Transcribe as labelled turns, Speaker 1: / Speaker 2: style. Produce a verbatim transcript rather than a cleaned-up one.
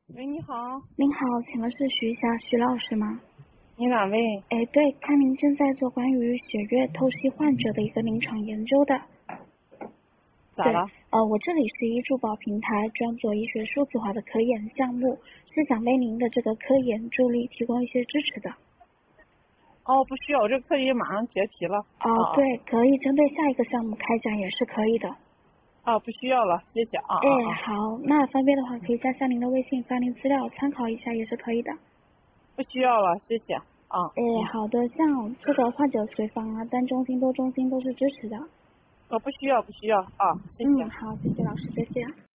Speaker 1: 喂，你好，
Speaker 2: 您好，请问是徐霞徐老师吗？
Speaker 1: 你哪位？
Speaker 2: 哎，对，看您正在做关于血液透析患者的一个临床研究的。对，
Speaker 1: 咋了？
Speaker 2: 呃，我这里是医助保平台，专做医学数字化的科研项目，是想为您的这个科研助力提供一些支持的。
Speaker 1: 哦，不需要，我这个课也马上结题了。
Speaker 2: 哦，
Speaker 1: 啊
Speaker 2: 对，可以针对下一个项目开展也是可以的。
Speaker 1: 啊，不需要了，谢谢啊
Speaker 2: 哎，
Speaker 1: 啊啊，
Speaker 2: 好，那方便的话可以加下您的微信，发您资料参考一下也是可以的。
Speaker 1: 不需要了，谢谢啊。
Speaker 2: 哎，
Speaker 1: 嗯，
Speaker 2: 好的，像这个患者随访啊、单中心、多中心都是支持的。
Speaker 1: 哦，不需要，不需要啊，谢谢。
Speaker 2: 嗯，好，谢谢老师，再见。